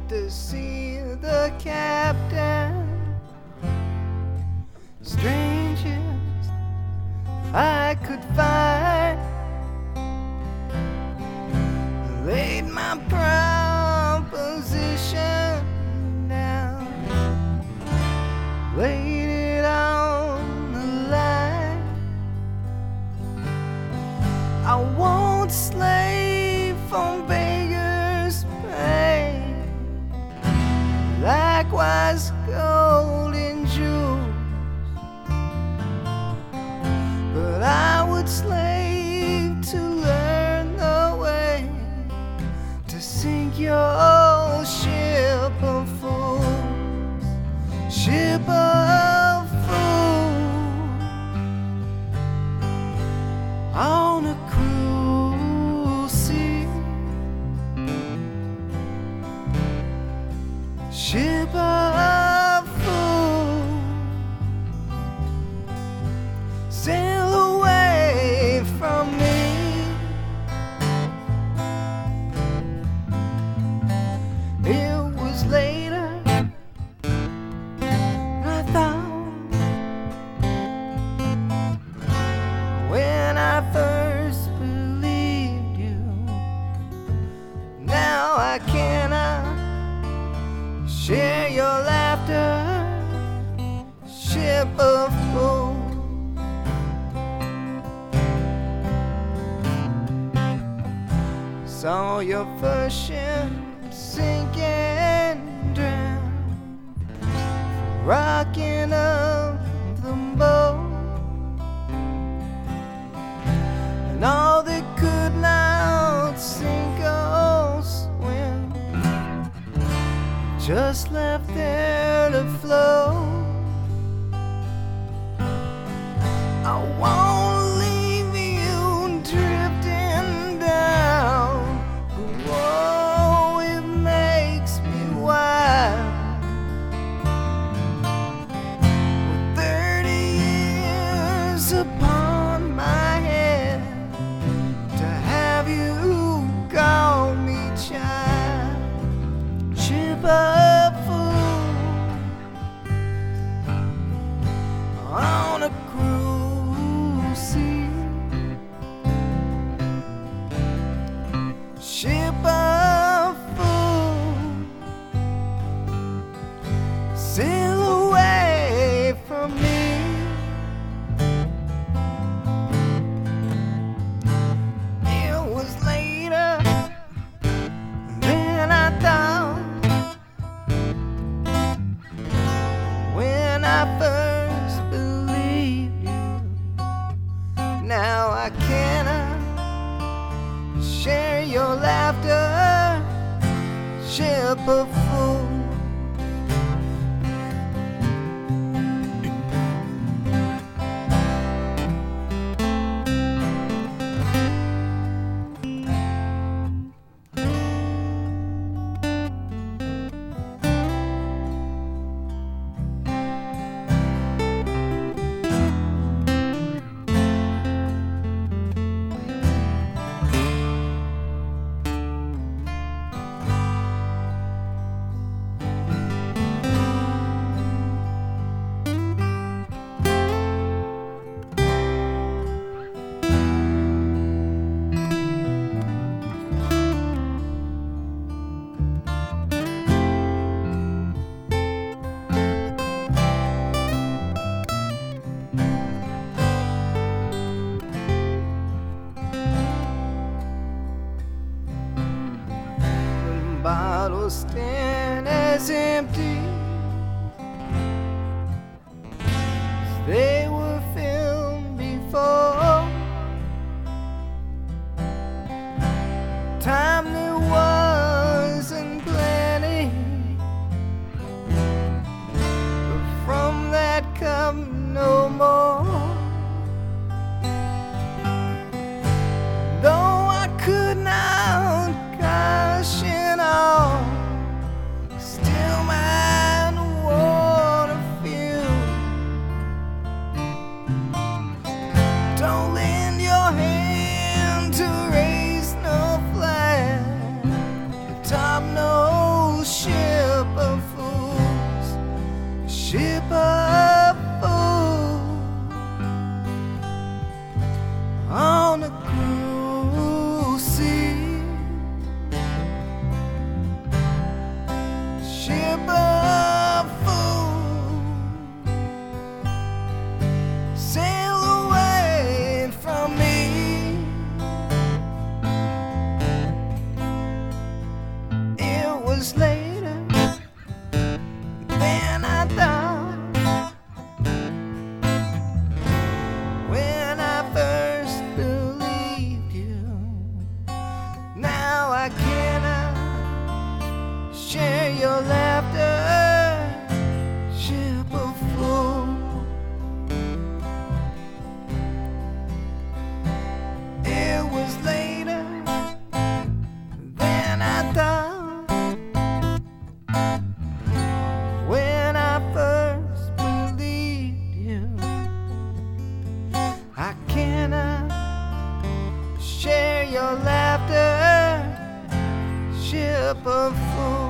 to see the captain. Strangest I could find, laid my proposition down, laid it on the line. I won't slave on beggars' pay, likewise gold and jewels, but I would slave to learn the way to sink your ship of fools, ship of fools, on a cruel sea, ship of fools, sail away from me. It was later than I thought, when I first believed you. Now I cannot share your laughter, ship of fools. Saw your first ship sink and drown, rocking of the boat, and all that could not sink or swim, just left there to float. I won't leave you drifting down. Whoa, it makes me wild. With 30 years upon my head, to have you call me child, ship of fools, on a cruel sea, ship of fools, sail away from me. It was later than I thought, when I first believed you. Now I cannot share your laughter, ship of fools. Bottles stand as empty as they were filled before. Time there wasn't plenty, but from that cup no more. Though I could not caution all, still my water filled ship of fools sail away from me. It was later than I thought when I first believed you. Now I cannot share your laughter, ship of fools. It was later than I thought when I first believed you. I cannot share your laughter, ship of fools.